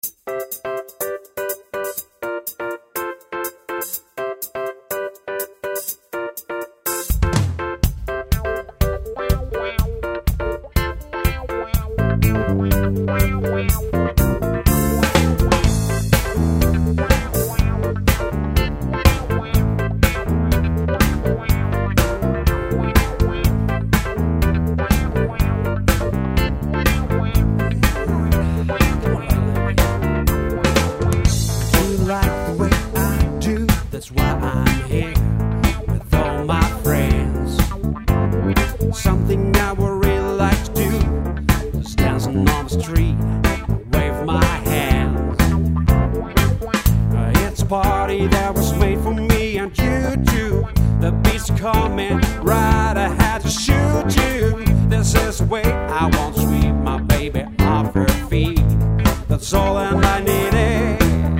That's why I'm here with all my friends. Something I would really like to do is dancing on the street, wave my hands. It's a party that was made for me and you too. The beat's coming right, I had to shoot you. This is the way I want to sweep my baby off her feet. That's all that I needed.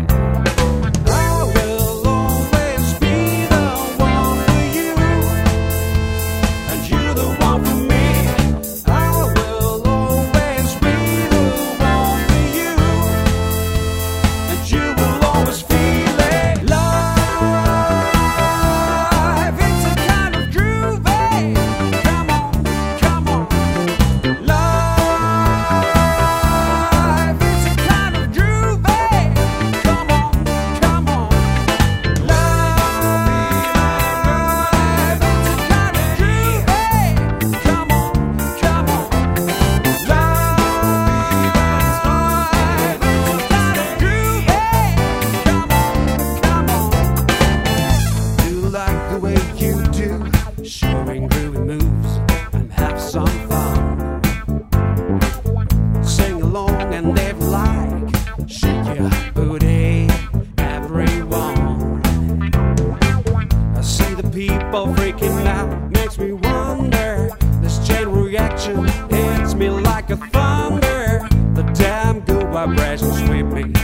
Showing groovy moves and have some fun. Sing along and they like, shake your booty, everyone. I see the people freaking out, makes me wonder. This chain reaction hits me like a thunder. The damn good vibrations sweep me